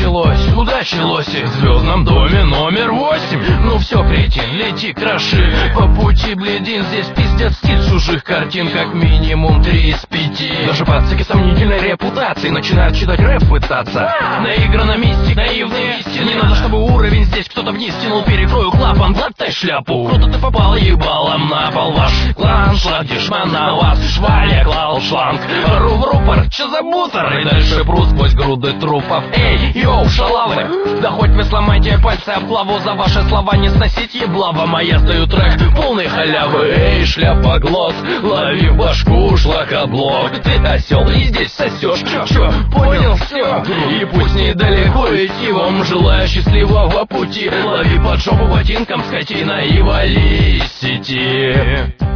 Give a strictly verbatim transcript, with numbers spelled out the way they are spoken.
началось, удачи, лоси, в звездном доме номер восемь. Ну все, кретин, лети, кроши. По пути, бледин, здесь пиздят стиль чужих картин, как минимум три из пяти. Даже пацаки сомнительной репутации начинают читать рэп пытаться. Наиграно мистик, наивные истины. Не надо, чтобы уровень здесь кто-то вниз тянул. Перекрою клапан, глотай шляпу. Круто ты попал ебалом на пол. Ваш клан, шлаг, дешман на вас. Шваля, клал, шланг, ру в рупор, чё за мусор? И дальше прут сквозь груды трупов. Эй, йоу, шалавы, да хоть вы сломайте пальцы об главу. За ваши слова не сносить еблава. Моя стою трек полный халявы. Эй, шляпоглот, лови в башку шлакоблок. Ты осел и здесь сосешь. Чё, чё, понял все? И пусть недалеко идти, вам желаю счастливого пути. Лови под жопу ботинком, скотина, и вали из сети.